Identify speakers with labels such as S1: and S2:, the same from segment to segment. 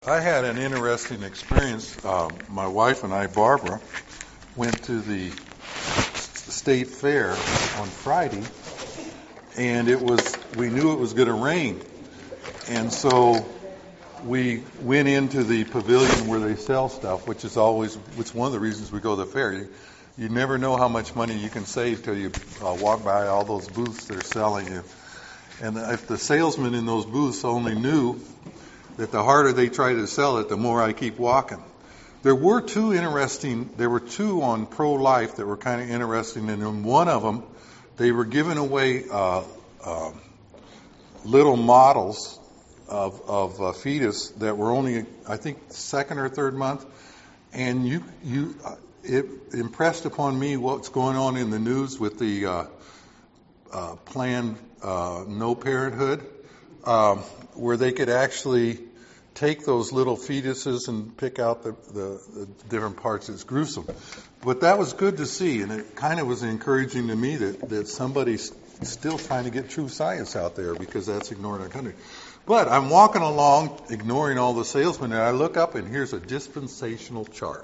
S1: I had an interesting experience. My wife and I, Barbara, went to the state fair on Friday, and we knew it was going to rain. And so we went into the pavilion where they sell stuff, which is one of the reasons we go to the fair. You never know how much money you can save till you walk by all those booths they're selling you. And if the salesman in those booths only knew that the harder they try to sell it, the more I keep walking. There were two on pro-life that were kind of interesting, and in one of them, they were giving away little models of fetus that were only, I think, second or third month, and it impressed upon me what's going on in the news with the Planned No Parenthood, where they could actually take those little fetuses and pick out the different parts. It's gruesome. But that was good to see, and it kind of was encouraging to me that somebody's still trying to get true science out there, because that's ignored in our country. But I'm walking along, ignoring all the salesmen, and I look up, and here's a dispensational chart.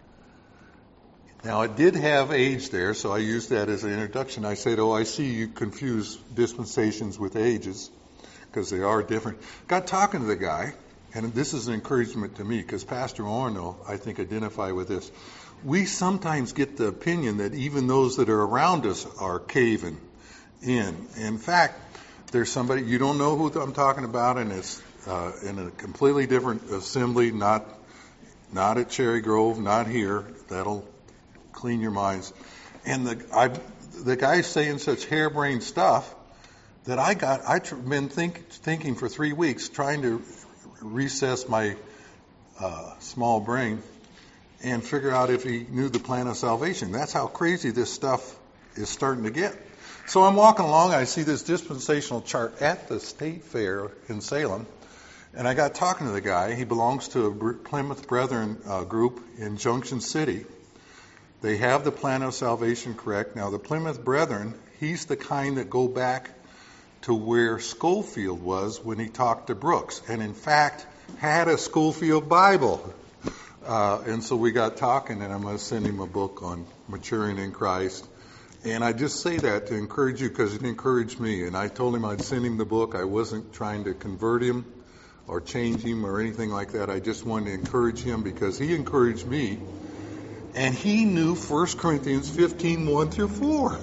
S1: Now, it did have age there, so I used that as an introduction. I said, I see you confuse dispensations with ages, because they are different. Got talking to the guy, and this is an encouragement to me, because Pastor Orno, I think, identify with this. We sometimes get the opinion that even those that are around us are caving in. In fact, there's somebody, you don't know who I'm talking about, and it's in a completely different assembly, not at Cherry Grove, not here. That'll clean your minds. And the guy's saying such harebrained stuff that I've been thinking for 3 weeks, trying to recess my small brain and figure out if he knew the plan of salvation. That's how crazy this stuff is starting to get. So I'm walking along, I see this dispensational chart at the state fair in Salem, and I got talking to the guy. He belongs to a Plymouth Brethren group in Junction City. They have the plan of salvation correct. Now, the Plymouth Brethren, he's the kind that go back to where Schofield was when he talked to Brooks, and in fact had a Schofield Bible. And so we got talking, and I'm going to send him a book on maturing in Christ. And I just say that to encourage you, because it encouraged me. And I told him I'd send him the book. I wasn't trying to convert him or change him or anything like that. I just wanted to encourage him, because he encouraged me. And he knew 1 Corinthians 15, 1 through 4.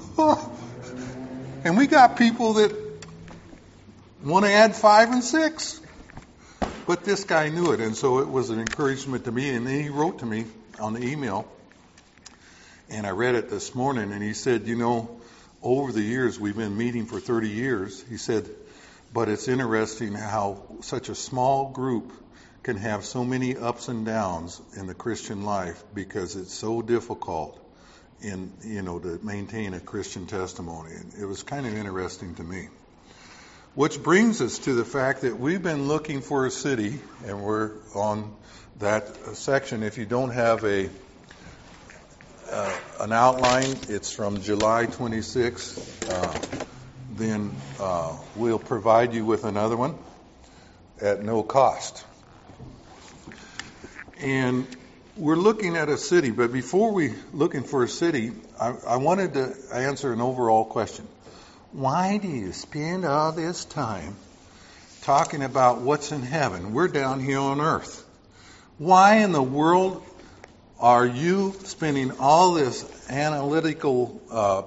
S1: And we got people that want to add 5 and 6. But this guy knew it, and so it was an encouragement to me. And then he wrote to me on the email, and I read it this morning, and he said, over the years, we've been meeting for 30 years. He said, but it's interesting how such a small group can have so many ups and downs in the Christian life, because it's so difficult to maintain a Christian testimony. And it was kind of interesting to me. Which brings us to the fact that we've been looking for a city, and we're on that section. If you don't have an outline, it's from July 26th. Then we'll provide you with another one at no cost. And we're looking at a city, but before we looking for a city, I wanted to answer an overall question. Why do you spend all this time talking about what's in heaven? We're down here on earth. Why in the world are you spending all this analytical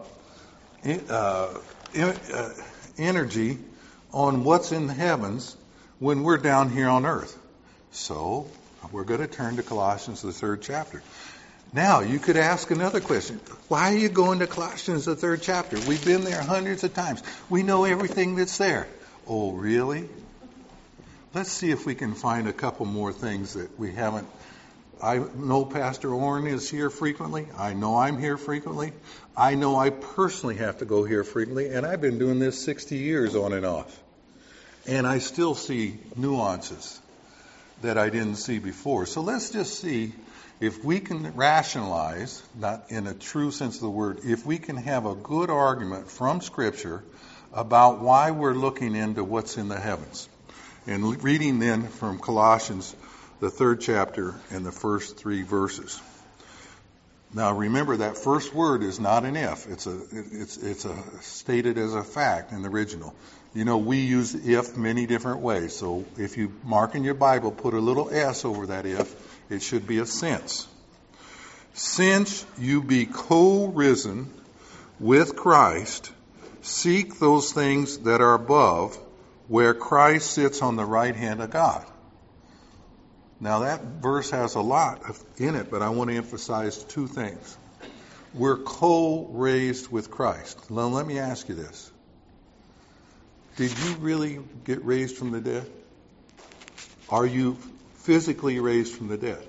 S1: energy on what's in the heavens when we're down here on earth? So we're going to turn to Colossians, the 3rd chapter. Now, you could ask another question. Why are you going to Colossians, the 3rd chapter? We've been there hundreds of times. We know everything that's there. Oh, really? Let's see if we can find a couple more things that we haven't. I know Pastor Orrin is here frequently. I know I'm here frequently. I know I personally have to go here frequently, and I've been doing this 60 years on and off. And I still see nuances that I didn't see before. So let's just see if we can rationalize, not in a true sense of the word, if we can have a good argument from Scripture about why we're looking into what's in the heavens. And reading then from Colossians, the 3rd chapter and the first 3 verses. Now remember, that first word is not an if. It's stated as a fact in the original. You know, we use if many different ways. So if you mark in your Bible, put a little s over that if, it should be a since. Since you be co-risen with Christ, seek those things that are above, where Christ sits on the right hand of God. Now that verse has a lot in it, but I want to emphasize 2 things. We're co-raised with Christ. Now let me ask you this. Did you really get raised from the dead? Are you physically raised from the dead?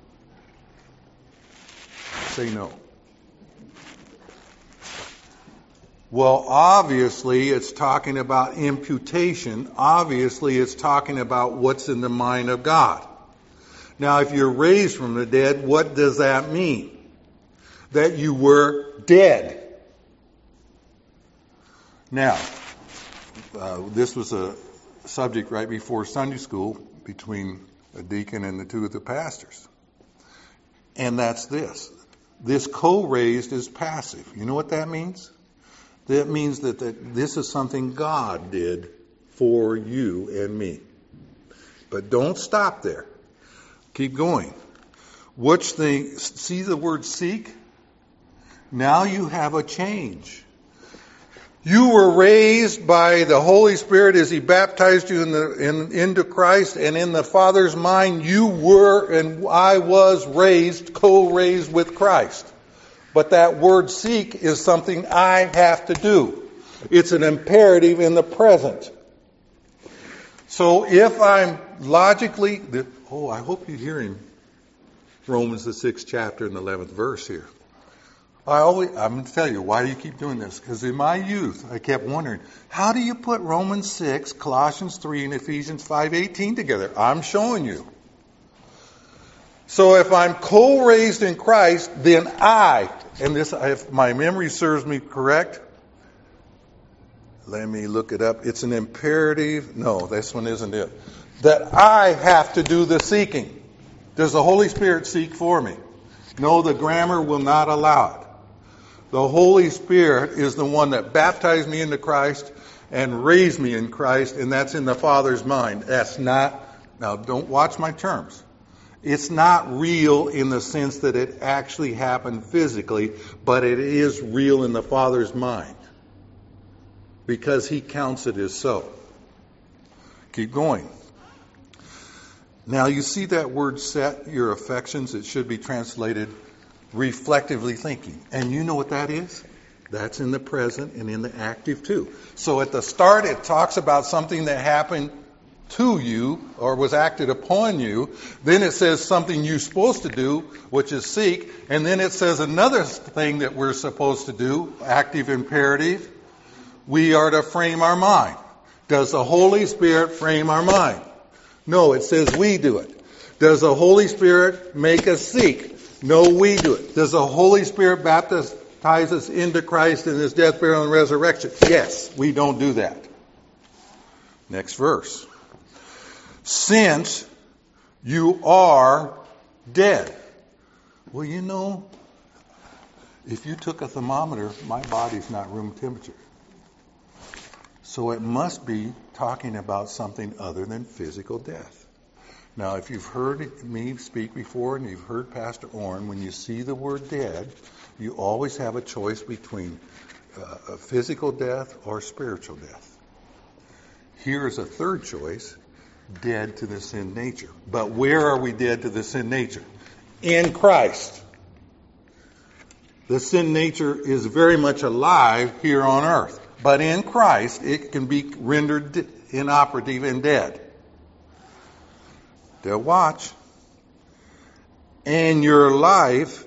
S1: Say no. Well, obviously it's talking about imputation. Obviously it's talking about what's in the mind of God. Now, if you're raised from the dead, what does that mean? That you were dead. Now, this was a subject right before Sunday school between a deacon and the 2 of the pastors. And that's this. This co-raised is passive. You know what that means? That means that this is something God did for you and me. But don't stop there. Keep going. See the word seek? Now you have a change. You were raised by the Holy Spirit as He baptized you into Christ, and in the Father's mind you were and I was raised, co-raised with Christ. But that word seek is something I have to do. It's an imperative in the present. So if I'm logically, I hope you're hearing Romans the 6th chapter and the 11th verse here. I'm going to tell you, why do you keep doing this? Because in my youth, I kept wondering, how do you put Romans 6, Colossians 3, and Ephesians 5:18 together? I'm showing you. So if I'm co-raised in Christ, then if my memory serves me correct, let me look it up. It's an imperative. No, this one isn't it. That I have to do the seeking. Does the Holy Spirit seek for me? No, the grammar will not allow it. The Holy Spirit is the one that baptized me into Christ and raised me in Christ, and that's in the Father's mind. Now don't watch my terms. It's not real in the sense that it actually happened physically, but it is real in the Father's mind. Because He counts it as so. Keep going. Now you see that word set your affections. It should be translated reflectively thinking. And you know what that is? That's in the present and in the active too. So at the start it talks about something that happened to you or was acted upon you. Then it says something you're supposed to do, which is seek. And then it says another thing that we're supposed to do, active imperative. We are to frame our mind. Does the Holy Spirit frame our mind? No, it says we do it. Does the Holy Spirit make us seek? No, we do it. Does the Holy Spirit baptize us into Christ in His death, burial, and resurrection? Yes, we don't do that. Next verse. Since you are dead. Well, you know, if you took a thermometer, my body's not room temperature. So it must be talking about something other than physical death. Now, if you've heard me speak before and you've heard Pastor Orrin, when you see the word dead, you always have a choice between a physical death or spiritual death. Here's a third choice, dead to the sin nature. But where are we dead to the sin nature? In Christ. The sin nature is very much alive here on earth. But in Christ, it can be rendered inoperative and dead. Now watch. And your life.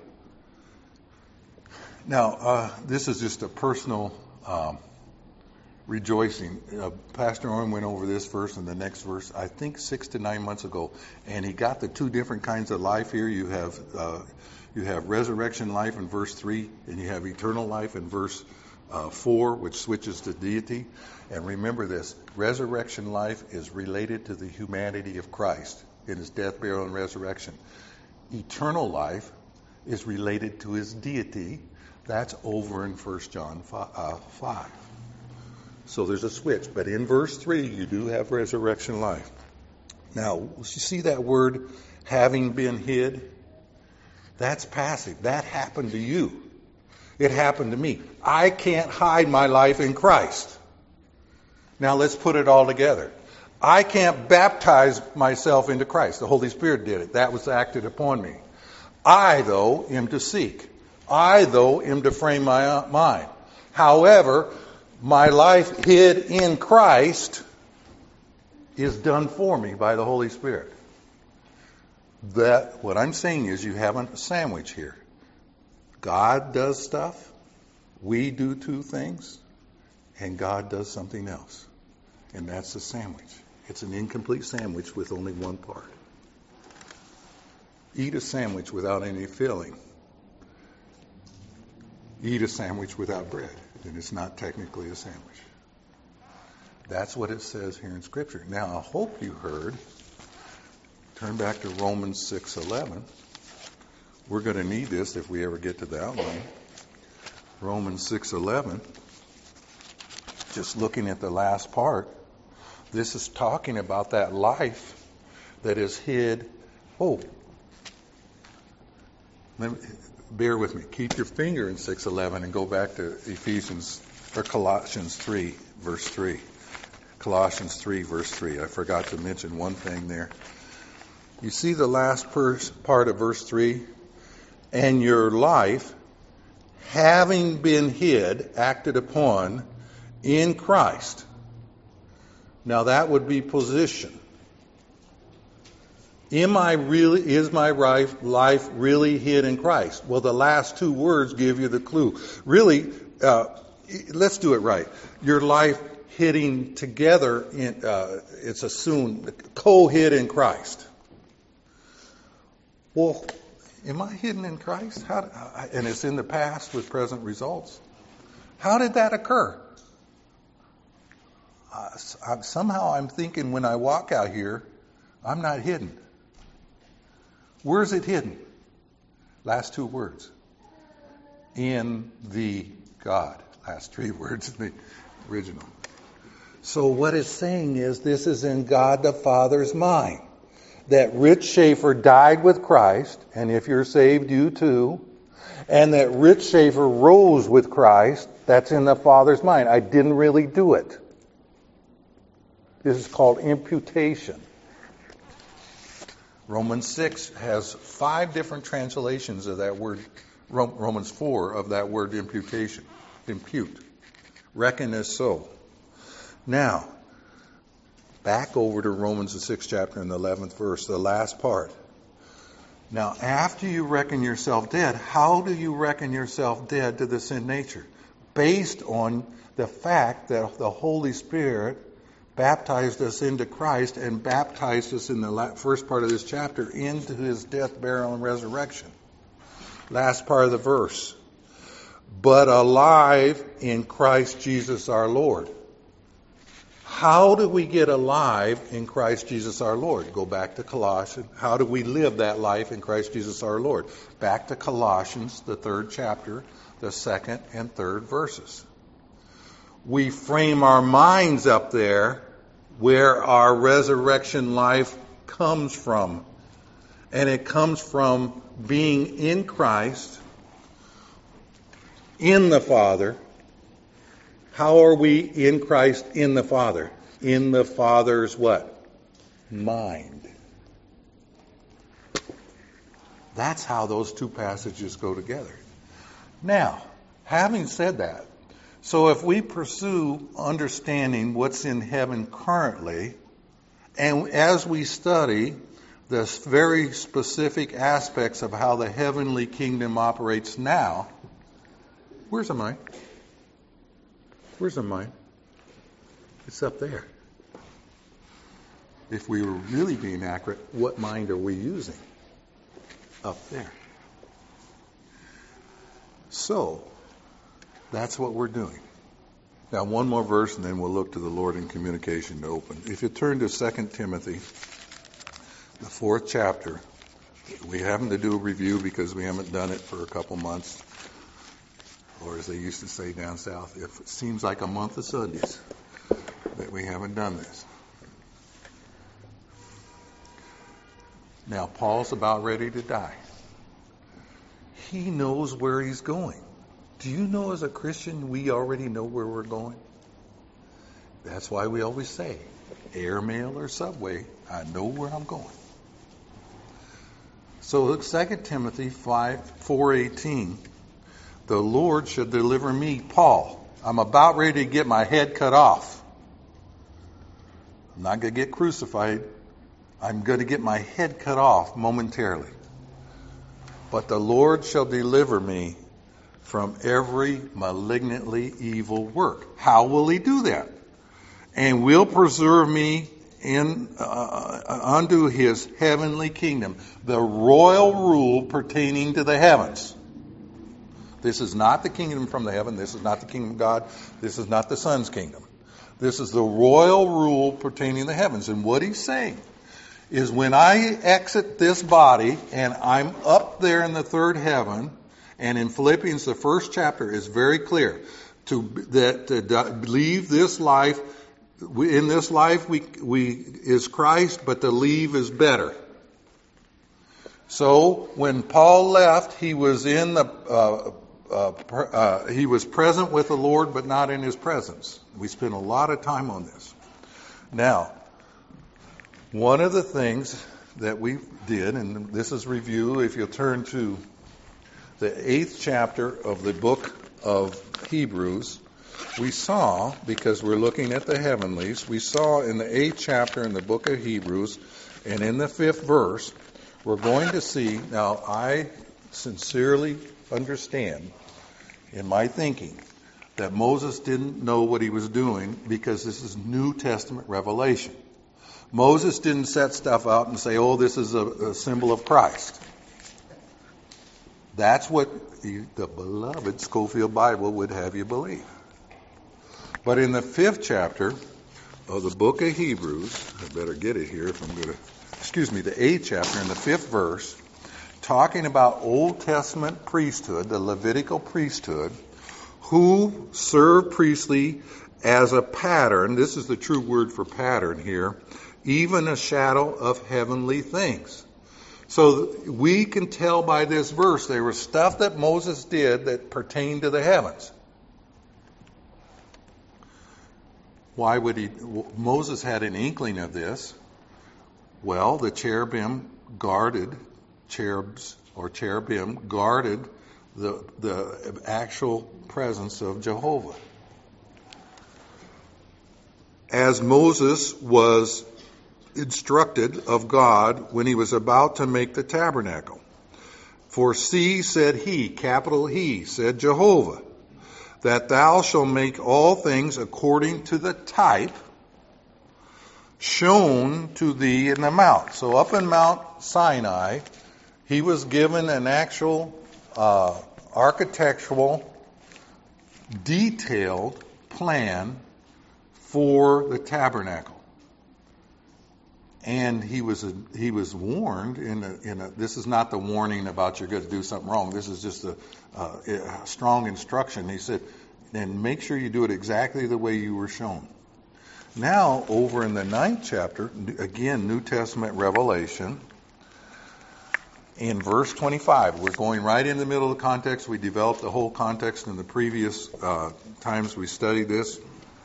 S1: Now, this is just a personal rejoicing. Pastor Orrin went over this verse and the next verse, I think 6 to 9 months ago, and he got the 2 different kinds of life here. You have resurrection life in verse 3, and you have eternal life in verse 4, which switches to deity. And remember this, resurrection life is related to the humanity of Christ in his death, burial, and resurrection. Eternal life is related to his deity. That's over in 1 John 5. So there's a switch. But in verse 3, you do have resurrection life. Now, you see that word, having been hid? That's passive. That happened to you. It happened to me. I can't hide my life in Christ. Now let's put it all together. I can't baptize myself into Christ. The Holy Spirit did it. That was acted upon me. I, though, am to seek. I, though, am to frame my mind. However, my life hid in Christ is done for me by the Holy Spirit. That what I'm saying is you have a sandwich here. God does stuff, we do two things, and God does something else. And that's the sandwich. It's an incomplete sandwich with only one part. Eat a sandwich without any filling. Eat a sandwich without bread, then it's not technically a sandwich. That's what it says here in Scripture. Now, I hope you heard. Turn back to Romans 6:11. We're going to need this if we ever get to the outline. Romans 6:11. Just looking at the last part, this is talking about that life that is hid. Bear with me. Keep your finger in 6:11 and go back to Colossians 3, verse 3. Colossians 3, verse 3. I forgot to mention one thing there. You see the last part of verse 3? And your life, having been hid, acted upon in Christ. Now that would be position. Is my life really hid in Christ? Well, the last two words give you the clue. Really, let's do it right. Your life hidden together, it's assumed, co-hid in Christ. Well, am I hidden in Christ? And it's in the past with present results. How did that occur? Somehow I'm thinking when I walk out here, I'm not hidden. Where is it hidden? Last two words. In the God. Last three words in the original. So what it's saying is this is in God the Father's mind. That Rich Schaefer died with Christ, and if you're saved, you too. And that Rich Schaefer rose with Christ, that's in the Father's mind. I didn't really do it. This is called imputation. Romans 6 has 5 different translations of that word, Romans 4, of that word imputation. Impute. Reckon as so. Now, back over to Romans the 6th chapter and the 11th verse, the last part. Now, after you reckon yourself dead, how do you reckon yourself dead to the sin nature? Based on the fact that the Holy Spirit baptized us into Christ and baptized us in the first part of this chapter into his death, burial, and resurrection. Last part of the verse. But alive in Christ Jesus our Lord. How do we get alive in Christ Jesus our Lord? Go back to Colossians. How do we live that life in Christ Jesus our Lord? Back to Colossians, the 3rd chapter, the 2nd and 3rd verses. We frame our minds up there where our resurrection life comes from. And it comes from being in Christ, in the Father. How are we in Christ, in the Father? In the Father's what? Mind. That's how those two passages go together. Now, having said that, so if we pursue understanding what's in heaven currently, and as we study the very specific aspects of how the heavenly kingdom operates now, where's the mind? Where's the mind? It's up there. If we were really being accurate, what mind are we using? Up there. So, That's what we're doing. Now, one more verse, and then we'll look to the Lord in communication to open. If you turn to 2 Timothy, the 4th chapter, we happen to do a review because we haven't done it for a couple months, or as they used to say down south, it seems like a month of Sundays that we haven't done this. Now, Paul's about ready to die. He knows where he's going. Do you know as a Christian we already know where we're going? That's why we always say, airmail or subway, I know where I'm going. So look, 2 Timothy 4:18, the Lord should deliver me, Paul. I'm about ready to get my head cut off. I'm not going to get crucified. I'm going to get my head cut off momentarily. But the Lord shall deliver me from every malignantly evil work. How will he do that? And will preserve me unto his heavenly kingdom, the royal rule pertaining to the heavens. This is not the kingdom from the heaven. This is not the kingdom of God. This is not the Son's kingdom. This is the royal rule pertaining to the heavens. And what he's saying is when I exit this body and I'm up there in the third heaven, and in Philippians, the 1st chapter is very clear to leave this life. In this life, we is Christ, but to leave is better. So when Paul left, he was in he was present with the Lord, but not in his presence. We spent a lot of time on this. Now, one of the things that we did, and this is review, if you'll turn to the 8th chapter of the book of Hebrews, we saw, because we're looking at the heavenlies, we saw in the 8th chapter in the book of Hebrews, and in the 5th verse, we're going to see, now I sincerely understand in my thinking that Moses didn't know what he was doing because this is New Testament revelation. Moses didn't set stuff out and say, oh, this is a symbol of Christ. That's what the beloved Scofield Bible would have you believe. But in the 5th chapter of the book of Hebrews, I better get it here if I'm going to, the 8th chapter in the 5th verse, talking about Old Testament priesthood, the Levitical priesthood, who served priestly as a pattern, this is the true word for pattern here, even a shadow of heavenly things. So we can tell by this verse there was stuff that Moses did that pertained to the heavens. Why would he? Moses had an inkling of this. Well, the cherubim guarded the actual presence of Jehovah. As Moses was instructed of God when he was about to make the tabernacle. For see, said he, capital He, said Jehovah, that thou shalt make all things according to the type shown to thee in the mount. So up in Mount Sinai, he was given an actual architectural, detailed plan for the tabernacle. And he was warned this is not the warning about you're going to do something wrong. This is just a strong instruction. He said, and make sure you do it exactly the way you were shown. Now, over in the 9th chapter, again, New Testament revelation, in verse 25, we're going right in the middle of the context. We developed the whole context in the previous times we studied this.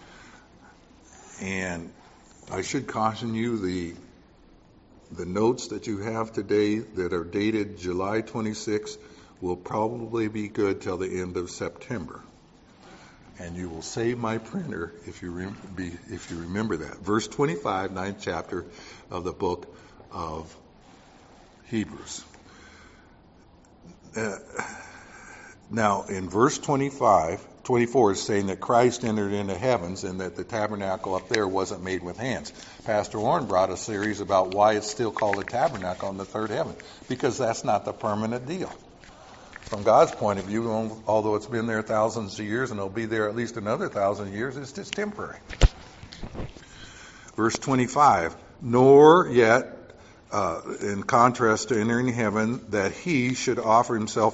S1: And I should caution you, the notes that you have today that are dated July 26 will probably be good till the end of September. And you will save my printer if you remember that. Verse 25, 9th chapter of the book of Hebrews. Now, in verse 24 is saying that Christ entered into heavens and that the tabernacle up there wasn't made with hands. Pastor Warren brought a series about why it's still called a tabernacle in the third heaven, because that's not the permanent deal. from God's point of view, although it's been there thousands of years and it'll be there at least another 1,000 years, it's just temporary. Verse 25, nor yet, in contrast to entering heaven, that he should offer himself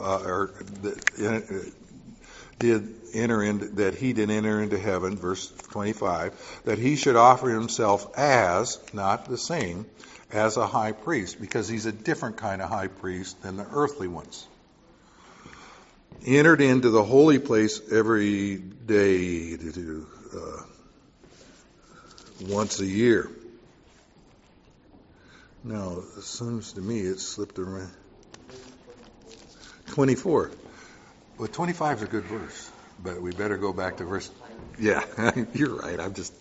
S1: did enter into heaven, verse 25, that he should offer himself as, not the same, as a high priest, because he's a different kind of high priest than the earthly ones. Entered into the holy place every day, once a year. Now, it seems to me it slipped around. 24. Well, 25 is a good verse, but we better go back to verse. Yeah, you're right.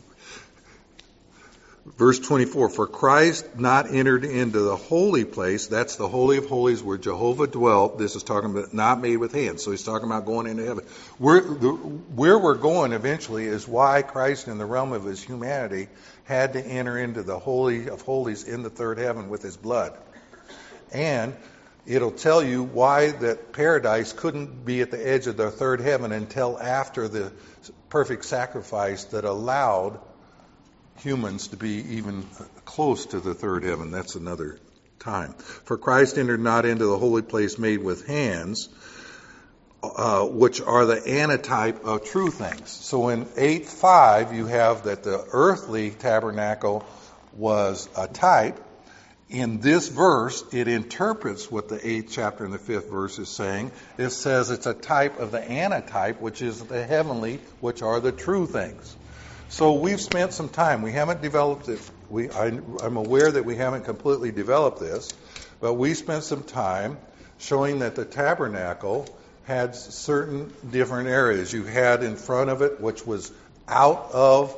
S1: Verse 24, for Christ not entered into the holy place, that's the Holy of Holies where Jehovah dwelt. This is talking about not made with hands. So he's talking about going into heaven. Where we're going eventually is why Christ in the realm of his humanity had to enter into the Holy of Holies in the third heaven with his blood. And it'll tell you why that paradise couldn't be at the edge of the third heaven until after the perfect sacrifice that allowed humans to be even close to the third heaven. That's another time. For Christ entered not into the holy place made with hands, which are the antitype of true things. So in 8:5 you have that the earthly tabernacle was a type. In this verse, it interprets what the 8th chapter and the 5th verse is saying. It says it's a type of the antitype, which is the heavenly, which are the true things. So we've spent some time. We haven't developed it. I'm aware that we haven't completely developed this, but we spent some time showing that the tabernacle had certain different areas. You had in front of it, which was out of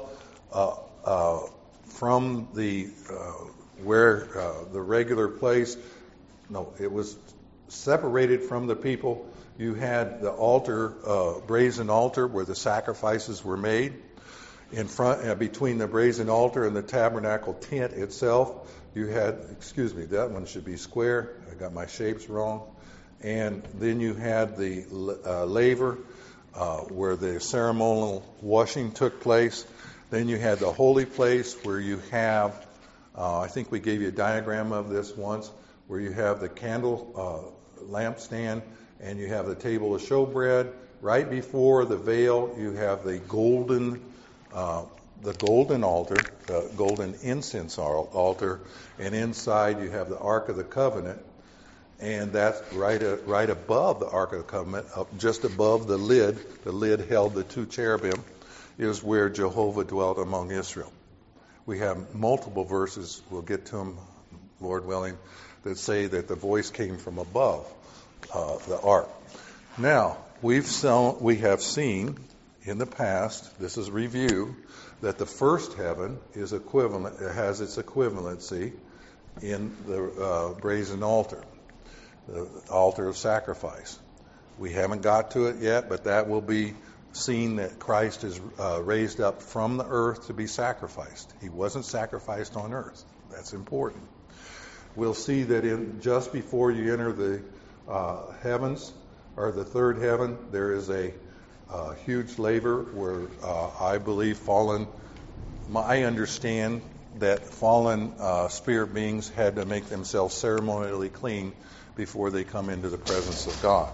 S1: from the where the regular place. No, it was separated from the people. You had the altar, brazen altar, where the sacrifices were made. In front, between the brazen altar and the tabernacle tent itself, you had, that one should be square. I got my shapes wrong. And then you had the laver, where the ceremonial washing took place. Then you had the holy place, where you have, I think we gave you a diagram of this once, where you have the candle lampstand, and you have the table of showbread. Right before the veil, you have the golden altar, the golden incense altar, and inside you have the Ark of the Covenant, and that's right above the Ark of the Covenant, just above the lid. The lid held the two cherubim, is where Jehovah dwelt among Israel. We have multiple verses, we'll get to them, Lord willing, that say that the voice came from above the Ark. Now, we have seen in the past, this is review, that the first heaven is equivalent, it has its equivalency in the brazen altar, the altar of sacrifice. We haven't got to it yet, but that will be seen that Christ is raised up from the earth to be sacrificed. He wasn't sacrificed on earth. That's important. We'll see that just before you enter the heavens, or the third heaven, there is a huge laver where I believe I understand that fallen spirit beings had to make themselves ceremonially clean before they come into the presence of God.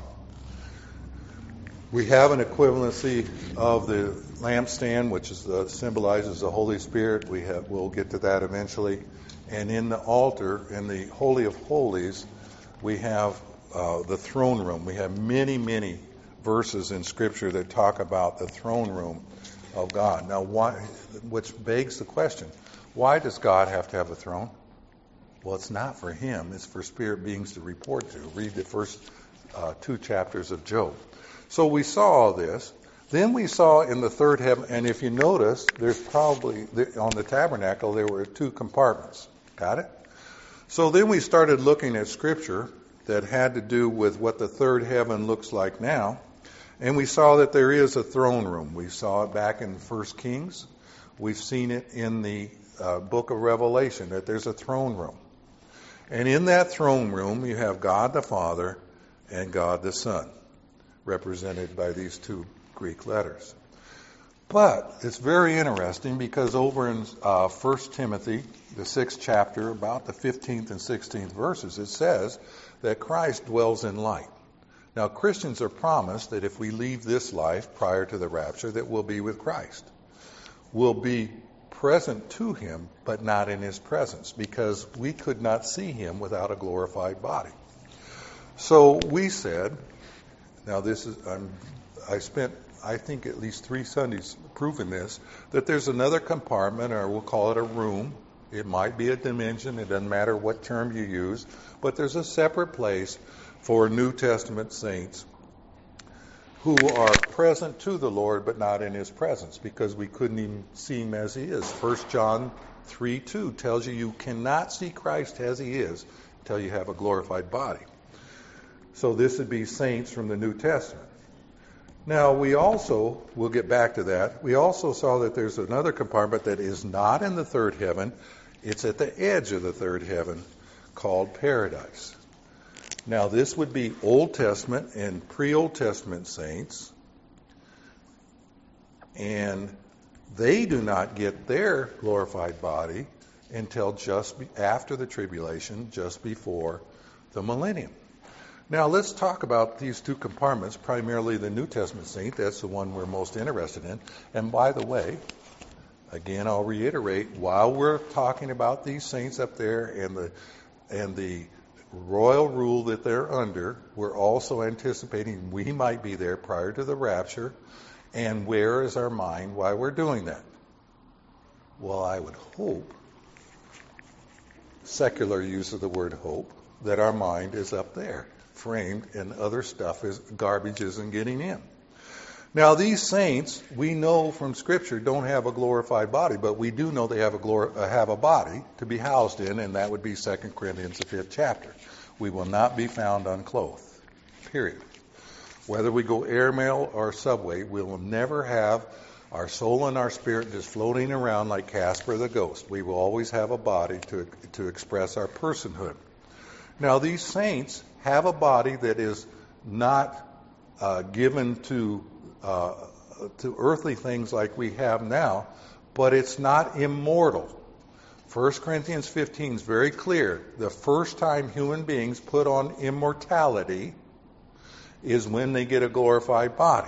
S1: We have an equivalency of the lampstand, which symbolizes the Holy Spirit. We'll get to that eventually. And in the altar, in the Holy of Holies, we have the throne room. We have many, many verses in Scripture that talk about the throne room of God. Now, which begs the question, why does God have to have a throne? Well, it's not for him. It's for spirit beings to report to. Read the first 2 chapters of Job. So we saw all this. Then we saw in the third heaven, and if you notice, there's probably, on the tabernacle, there were 2 compartments. Got it? So then we started looking at Scripture that had to do with what the third heaven looks like now. And we saw that there is a throne room. We saw it back in 1 Kings. We've seen it in the book of Revelation, that there's a throne room. And in that throne room, you have God the Father, and God the Son, represented by these two Greek letters. But it's very interesting because over in 1 Timothy, the 6th chapter, about the 15th and 16th verses, it says that Christ dwells in light. Now, Christians are promised that if we leave this life prior to the rapture, that we'll be with Christ. We'll be present to him, but not in his presence, because we could not see him without a glorified body. So we said, now this is, I spent, I think, at least 3 Sundays proving this, that there's another compartment, or we'll call it a room. It might be a dimension. It doesn't matter what term you use. But there's a separate place for New Testament saints who are present to the Lord, but not in his presence, because we couldn't even see him as he is. 1 John 3:2 tells you cannot see Christ as he is until you have a glorified body. So this would be saints from the New Testament. Now, we'll get back to that. We also saw that there's another compartment that is not in the third heaven. It's at the edge of the third heaven, called paradise. Now, this would be Old Testament and pre-Old Testament saints. And they do not get their glorified body until just after the tribulation, just before the millennium. Now, let's talk about these two compartments, primarily the New Testament saint. That's the one we're most interested in. And by the way, again, I'll reiterate, while we're talking about these saints up there and the royal rule that they're under, we're also anticipating we might be there prior to the rapture. And where is our mind while we're doing that? Well, I would hope, secular use of the word hope, that our mind is up there, framed, and other stuff is garbage isn't getting in. Now, these saints, we know from Scripture, don't have a glorified body, but we do know they have a body to be housed in, and that would be 2 Corinthians, the 5th chapter. We will not be found unclothed, period. Whether we go airmail or subway, we will never have our soul and our spirit just floating around like Casper the Ghost. We will always have a body to express our personhood. Now, these saints have a body that is not given to earthly things like we have now, but it's not immortal. 1 Corinthians 15 is very clear. The first time human beings put on immortality is when they get a glorified body.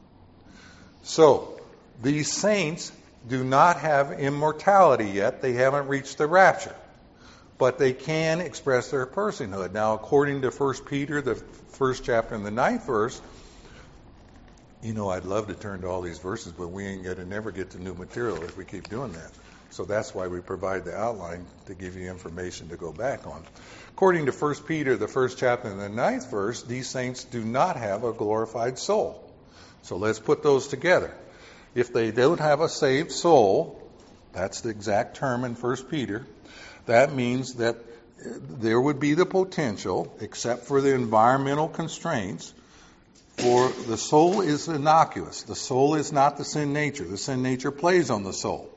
S1: So, these saints do not have immortality yet. They haven't reached the rapture. But they can express their personhood. Now, according to 1 Peter, the 1st chapter and the 9th verse, I'd love to turn to all these verses, but we ain't going to never get to new material if we keep doing that. So that's why we provide the outline to give you information to go back on. According to 1 Peter, the 1st chapter and the 9th verse, these saints do not have a glorified soul. So let's put those together. If they don't have a saved soul, that's the exact term in 1 Peter, that means that there would be the potential, except for the environmental constraints, for the soul is innocuous. The soul is not the sin nature. The sin nature plays on the soul.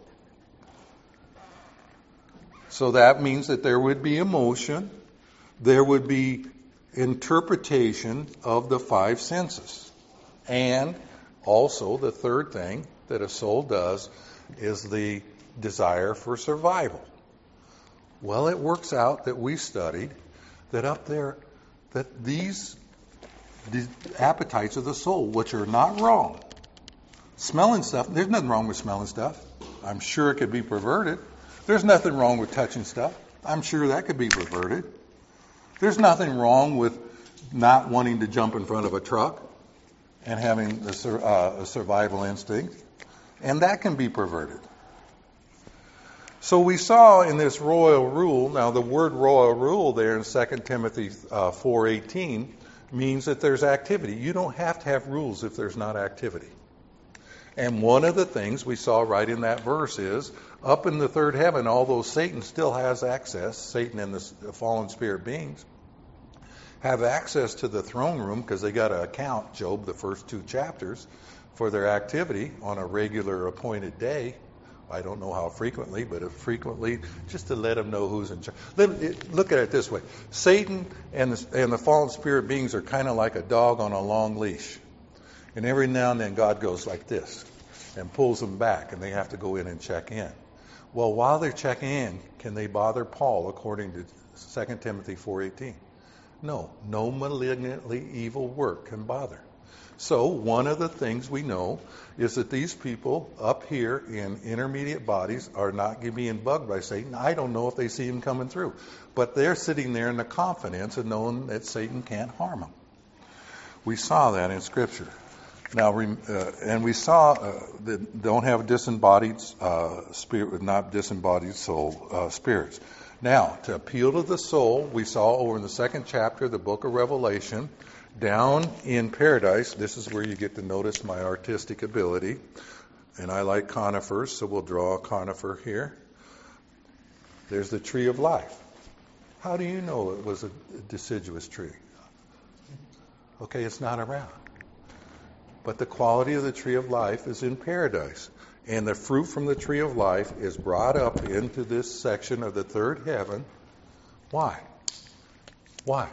S1: So that means that there would be emotion, there would be interpretation of the 5 senses. And also the third thing that a soul does is the desire for survival. Well, it works out that we studied that up there, that these appetites of the soul, which are not wrong. Smelling stuff, there's nothing wrong with smelling stuff. I'm sure it could be perverted. There's nothing wrong with touching stuff. I'm sure that could be perverted. There's nothing wrong with not wanting to jump in front of a truck and having a survival instinct. And that can be perverted. So we saw in this royal rule, now the word royal rule there in 2 Timothy 4:18 means that there's activity. You don't have to have rules if there's not activity. And one of the things we saw right in that verse is, up in the third heaven, although Satan still has access, Satan and the fallen spirit beings, have access to the throne room because they got to account, Job, the first 2 chapters, for their activity on a regular appointed day I don't know how frequently, but frequently, just to let them know who's in charge. Look at it this way. Satan and the fallen spirit beings are kind of like a dog on a long leash. And every now and then God goes like this and pulls them back, and they have to go in and check in. Well, while they're checking in, can they bother Paul according to 2 Timothy 4:18? No malignantly evil work can bother. So one of the things we know is that these people up here in intermediate bodies are not being bugged by Satan. I don't know if they see him coming through, but they're sitting there in the confidence of knowing that Satan can't harm them. We saw that in Scripture. Now, and we saw that don't have disembodied spirit, not disembodied soul spirits. Now, to appeal to the soul, we saw over in the 2nd chapter of the book of Revelation, down in paradise, this is where you get to notice my artistic ability. And I like conifers, so we'll draw a conifer here. There's the tree of life. How do you know it was a deciduous tree? Okay, it's not around. But the quality of the tree of life is in paradise. And the fruit from the tree of life is brought up into this section of the third heaven. Why? Why?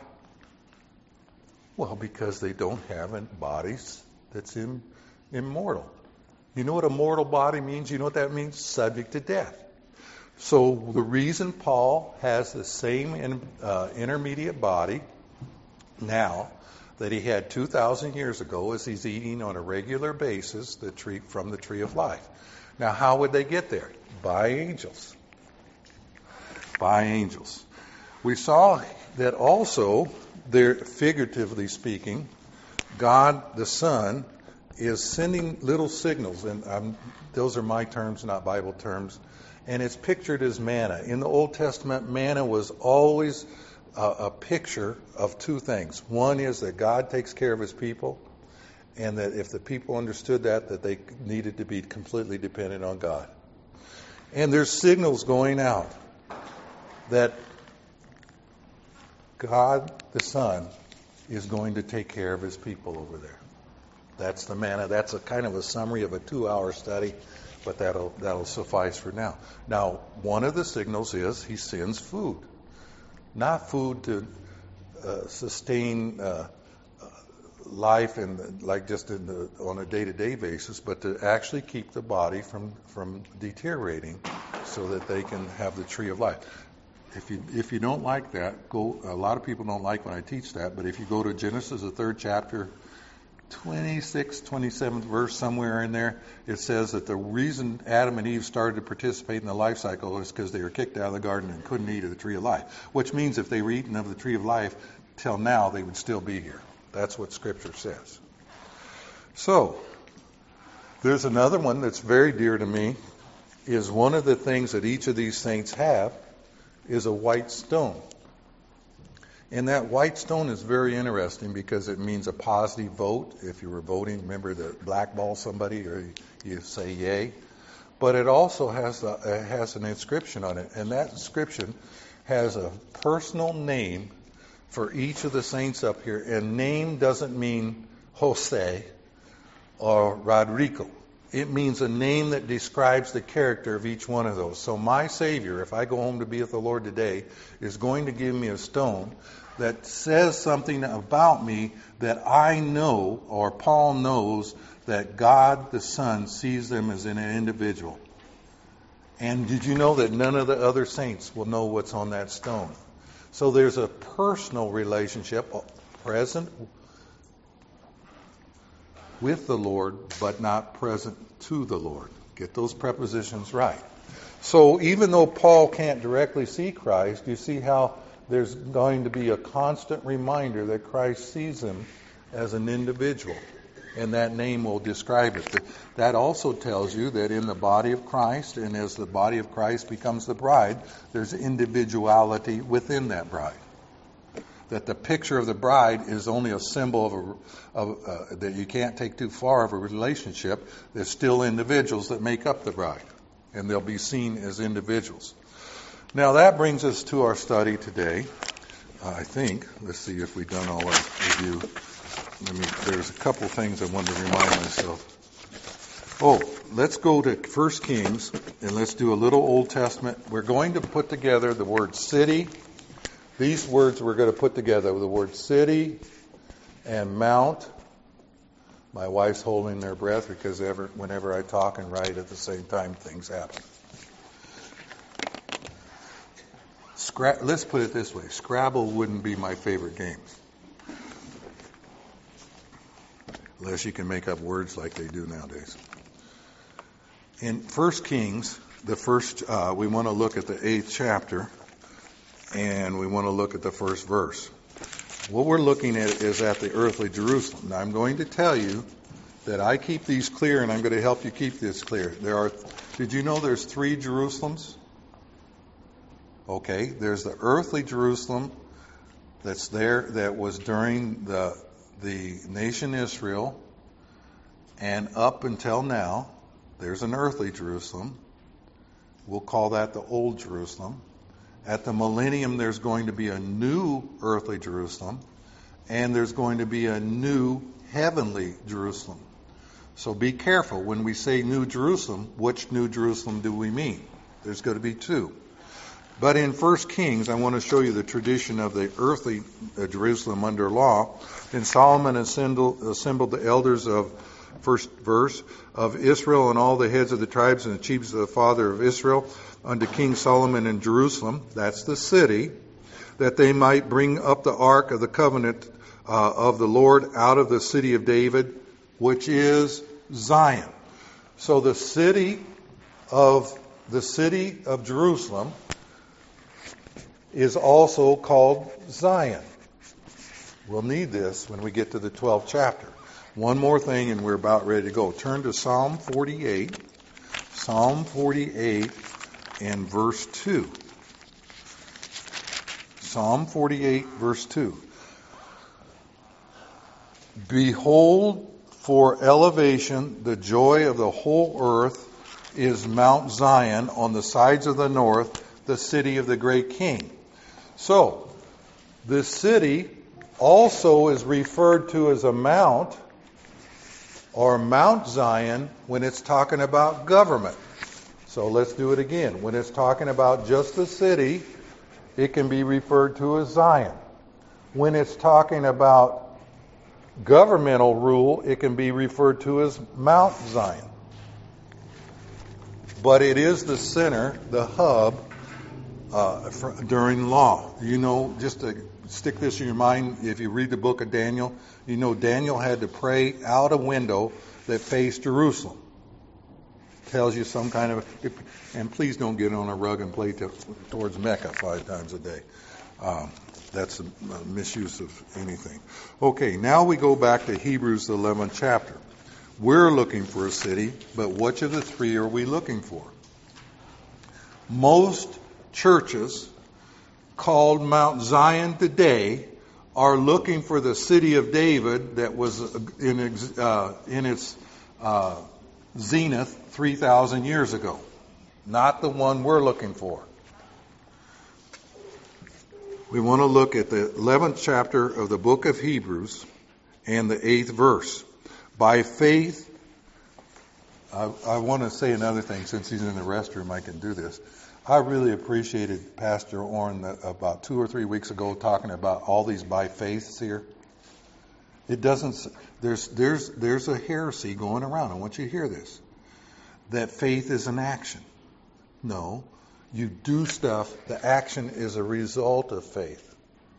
S1: Well, because they don't have bodies that's immortal. You know what a mortal body means? You know what that means? Subject to death. So the reason Paul has the same intermediate body now that he had 2,000 years ago is he's eating on a regular basis the tree from the tree of life. Now, how would they get there? By angels. By angels. We saw that also, there, figuratively speaking, God the Son is sending little signals, and those are my terms, not Bible terms, and it's pictured as manna. In the Old Testament, manna was always a picture of two things. One is that God takes care of his people, and that if the people understood that they needed to be completely dependent on God. And there's signals going out that God the Son is going to take care of his people over there. That's the manna. That's a kind of a summary of a 2-hour study, but that'll suffice for now. Now, one of the signals is he sends food. Not food to sustain life and like just on a day-to-day basis, but to actually keep the body from deteriorating, so that they can have the tree of life. If you don't like that, a lot of people don't like when I teach that, but if you go to Genesis, the 3rd chapter, 26th, 27th verse, somewhere in there, it says that the reason Adam and Eve started to participate in the life cycle is because they were kicked out of the garden and couldn't eat of the tree of life, which means if they were eating of the tree of life till now, they would still be here. That's what Scripture says. So, there's another one that's very dear to me, is one of the things that each of these saints have is a white stone. And that white stone is very interesting because it means a positive vote. If you were voting, remember to blackball somebody, or you say yay. But it also has an inscription on it, and that inscription has a personal name for each of the saints up here. And name doesn't mean Jose or Rodrigo. It means a name that describes the character of each one of those. So my Savior, if I go home to be with the Lord today, is going to give me a stone that says something about me that I know, or Paul knows, that God the Son sees them as an individual. And did you know that none of the other saints will know what's on that stone? So there's a personal relationship present with the Lord, but not present to the Lord. Get those prepositions right. So even though Paul can't directly see Christ, you see how there's going to be a constant reminder that Christ sees him as an individual. And that name will describe it. That also tells you that in the body of Christ, and as the body of Christ becomes the bride, there's individuality within that bride. That the picture of the bride is only a symbol of that you can't take too far of a relationship. There's still individuals that make up the bride, and they'll be seen as individuals. Now that brings us to our study today. I think. Let's see if we've done all our review. There's a couple things I wanted to remind myself. Oh, let's go to 1 Kings and let's do a little Old Testament. We're going to put together the word city. These words we're going to put together, the word city and mount. My wife's holding their breath because whenever I talk and write at the same time, things happen. Let's put it this way. Scrabble wouldn't be my favorite game. Unless you can make up words like they do nowadays. In 1 Kings, we want to look at the 8th chapter, and we want to look at the first verse. What we're looking at is at the earthly Jerusalem. Now, I'm going to tell you that I keep these clear, and I'm going to help you keep this clear. Did you know there's 3 Jerusalems? Okay, there's the earthly Jerusalem that's there, that was during the nation Israel, and up until now, there's an earthly Jerusalem. We'll call that the Old Jerusalem. At the millennium, there's going to be a new earthly Jerusalem, and there's going to be a new heavenly Jerusalem. So be careful when we say New Jerusalem, which New Jerusalem do we mean? There's going to be 2. But in 1 Kings, I want to show you the tradition of the earthly Jerusalem under law. And Solomon assembled the elders of, first verse, of Israel and all the heads of the tribes and the chiefs of the father of Israel unto King Solomon in Jerusalem, that's the city, that they might bring up the ark of the covenant of the Lord out of the city of David, which is Zion. So the city of Jerusalem is also called Zion. We'll need this when we get to the 12th chapter. One more thing and we're about ready to go. Turn to Psalm 48. Psalm 48 and verse 2. Psalm 48 verse 2. Behold, for elevation, the joy of the whole earth is Mount Zion on the sides of the north, the city of the great king. So, this city also is referred to as a mount, or Mount Zion, when it's talking about government. So let's do it again. When it's talking about just the city, it can be referred to as Zion. When it's talking about governmental rule, it can be referred to as Mount Zion. But it is the center, the hub, during law. You know, just to stick this in your mind, if you read the book of Daniel, you know Daniel had to pray out a window that faced Jerusalem. Tells you some kind of, and please don't get on a rug and play towards Mecca 5 times a day. That's a misuse of anything. Okay, now we go back to Hebrews, the 11th chapter. We're looking for a city, but which of the 3 are we looking for? Most churches called Mount Zion today are looking for the city of David that was in its zenith 3,000 years ago. Not the one we're looking for. We want to look at the 11th chapter of the book of Hebrews and the 8th verse. By faith, I want to say another thing. Since he's in the restroom, I can do this. I really appreciated Pastor Orrin about 2 or 3 weeks ago talking about all these by faiths here. It doesn't. There's a heresy going around. I want you to hear this. That faith is an action. No, you do stuff. The action is a result of faith.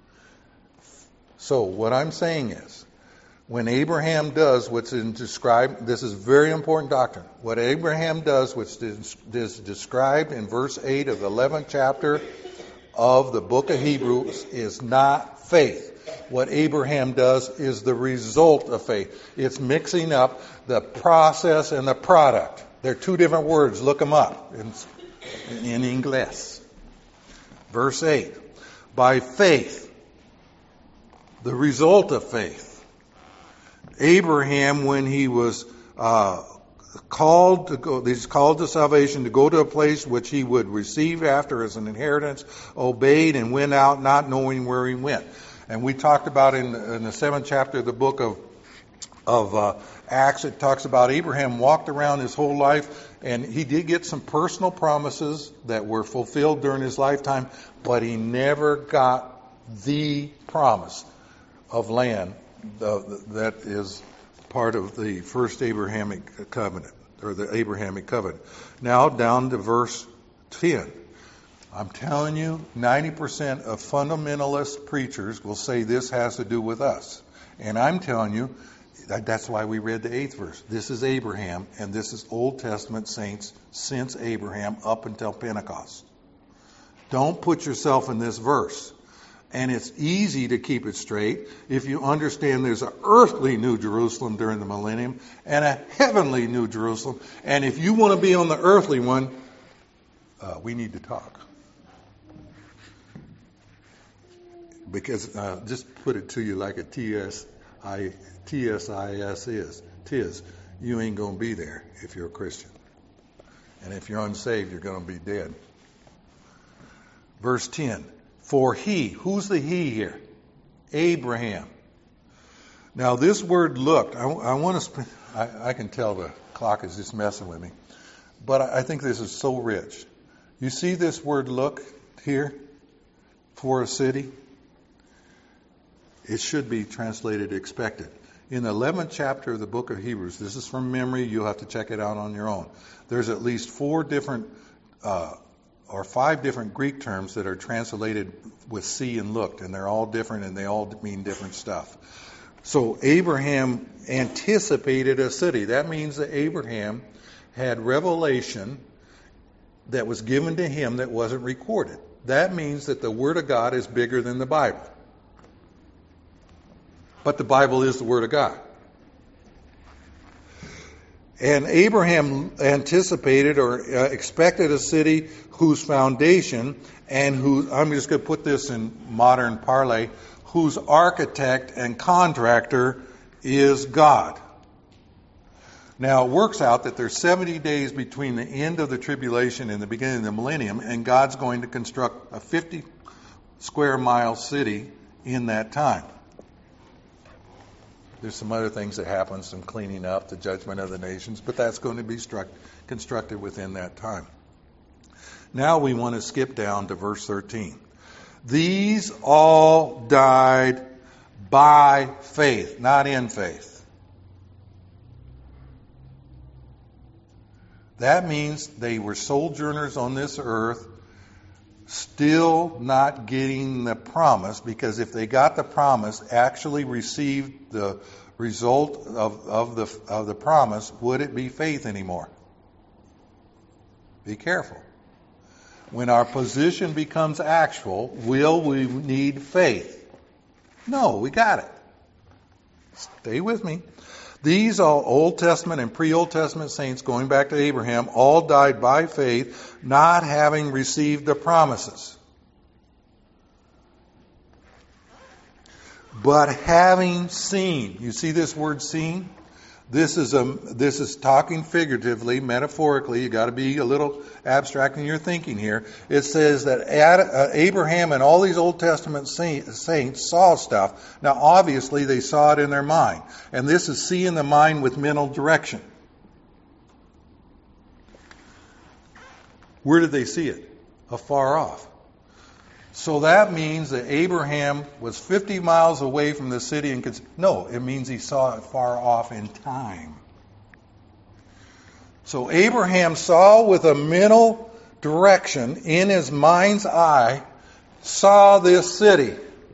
S1: So what I'm saying is, when Abraham does what's described, this is very important doctrine. What Abraham does, which is described in verse 8 of the 11th chapter of the book of Hebrews, is not faith. What Abraham does is the result of faith. It's mixing up the process and the product. They're 2 different words. Look them up in English. Verse 8. By faith, the result of faith. Abraham, when he was called to salvation, to go to a place which he would receive after as an inheritance, obeyed and went out not knowing where he went. And we talked about in the 7th chapter of the book Acts, it talks about Abraham walked around his whole life, and he did get some personal promises that were fulfilled during his lifetime, but he never got the promise of land that is part of the first Abrahamic covenant, or the Abrahamic covenant. Now down to verse 10. I'm telling you, 90% of fundamentalist preachers will say this has to do with us. And I'm telling you, that's why we read the 8th verse. This is Abraham, and this is Old Testament saints since Abraham up until Pentecost. Don't put yourself in this verse. And it's easy to keep it straight if you understand there's an earthly New Jerusalem during the millennium and a heavenly New Jerusalem. And if you want to be on the earthly one, we need to talk. Because just put it to you like a TSIS is. Tis. You ain't going to be there if you're a Christian. And if you're unsaved, you're going to be dead. Verse 10. For he, who's the he here? Abraham. Now this word looked, I want to, I can tell the clock is just messing with me, but I think this is so rich. You see this word look here for a city? It should be translated expected. In the 11th chapter of the book of Hebrews, this is from memory, you'll have to check it out on your own. There's at least 4 different or 5 different Greek terms that are translated with see and looked, and they're all different and they all mean different stuff. So Abraham anticipated a city. That means that Abraham had revelation that was given to him that wasn't recorded. That means that the Word of God is bigger than the Bible. But the Bible is the Word of God. And Abraham anticipated or expected a city whose foundation and whose, I'm just going to put this in modern parley, whose architect and contractor is God. Now, it works out that there's 70 days between the end of the tribulation and the beginning of the millennium, and God's going to construct a 50 square mile city in that time. There's some other things that happen, some cleaning up, the judgment of the nations, but that's going to be constructed within that time. Now we want to skip down to verse 13. These all died by faith, not in faith. That means they were sojourners on this earth, still not getting the promise, because if they got the promise, actually received the result of the promise, would it be faith anymore? Be careful. When our position becomes actual, will we need faith? No, we got it. Stay with me. These all Old Testament and pre-Old Testament saints, going back to Abraham, all died by faith, not having received the promises, but having seen. You see this word seen? This is talking figuratively, metaphorically. You got to be a little abstract in your thinking here. It says that Abraham and all these Old Testament saints saw stuff. Now, obviously, they saw it in their mind, and this is seeing the mind with mental direction. Where did they see it? Afar off. So that means that Abraham was 50 miles away from the city and could... No, it means he saw it far off in time. So Abraham saw with a mental direction in his mind's eye, saw this city.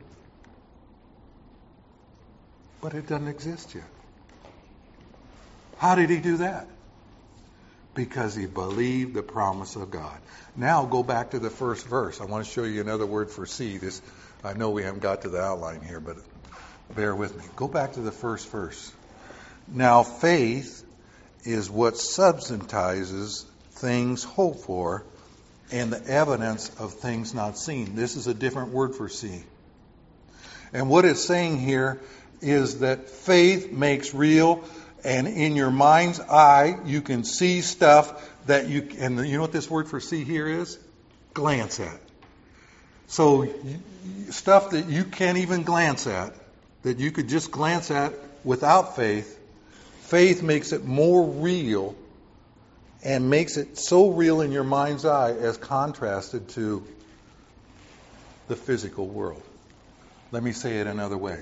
S1: But it doesn't exist yet. How did he do that? Because he believed the promise of God. Now go back to the first verse. I want to show you another word for see. This, I know we haven't got to the outline here, but bear with me. Go back to the first verse. Now faith is what substantizes things hoped for and the evidence of things not seen. This is a different word for see. And what it's saying here is that faith makes real. And in your mind's eye, you can see stuff that you... And you know what this word for see here is? Glance at. So stuff that you can't even glance at, that you could just glance at without faith, Faith makes it more real and makes it so real in your mind's eye as contrasted to the physical world. Let me say it another way.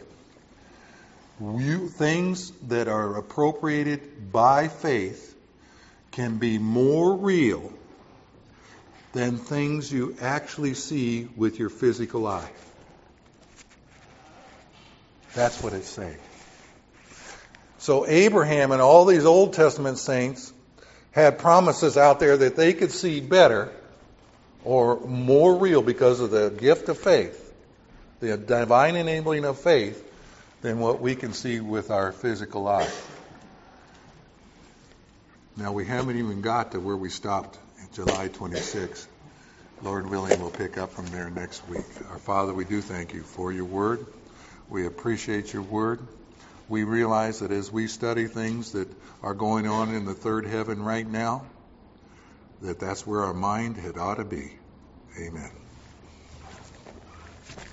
S1: Things that are appropriated by faith can be more real than things you actually see with your physical eye. That's what it's saying. So Abraham and all these Old Testament saints had promises out there that they could see better or more real because of the gift of faith, the divine enabling of faith, than what we can see with our physical eye. Now, we haven't even got to where we stopped in July 26th. Lord willing, we'll pick up from there next week. Our Father, we do thank you for your word. We appreciate your word. We realize that as we study things that are going on in the third heaven right now, that's where our mind had ought to be. Amen.